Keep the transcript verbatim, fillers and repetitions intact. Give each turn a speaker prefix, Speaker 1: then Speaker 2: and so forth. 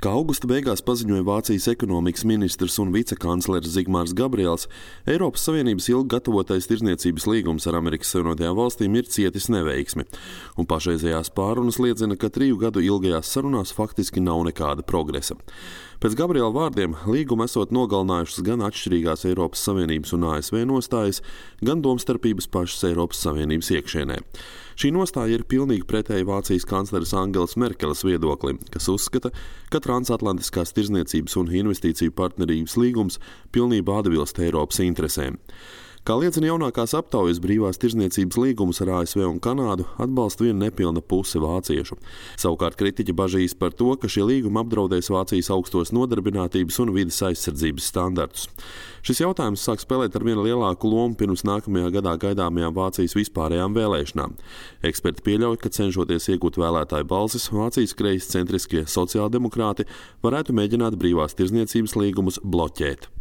Speaker 1: Kā augusta beigās paziņoja Vācijas ekonomikas ministrs un vicekanclers Zigmārs Gabriels, Eiropas Savienības ilgi gatavotais tirdzniecības līgums ar Amerikas Savienotajām valstīm ir cietis neveiksmi, un pašreizējās pārunas liecina, ka triju gadu ilgajās sarunās faktiski nav nekāda progresa. Pēc Gabriela vārdiem līgumu esot nogalinājušas gan atšķirīgās Eiropas Savienības un A S V nostājas, gan domstarpības pašas Eiropas Savienības iekšienē. Šī nostāja ir pilnīgi pretēji Vācijas kancleres Angelas Merkeles viedoklim, kas uzskata, ka transatlantiskās tirdzniecības un investīciju partnerības līgums pilnībā atbilst Eiropas interesēm. Kā liecina jaunākās aptaujas, brīvās tirdzniecības līgumus ar A S V un Kanādu atbalsta viena nepilna puse vāciešu. Savukārt kritiķi bažīs par to, ka šie līgumi apdraudēs Vācijas augstos nodarbinātības un vides aizsardzības standartus. Šis jautājums sāk spēlēt ar vienu lielāku lomu pirms nākamajā gadā gaidāmajām Vācijas vispārējām vēlēšanām. Eksperti pieļauj, ka cenšoties iegūt vēlētāju balsis, Vācijas kreiscentriskie sociāldemokrāti varētu mēģināt brīvās tirdzniecības līgumus bloķēt.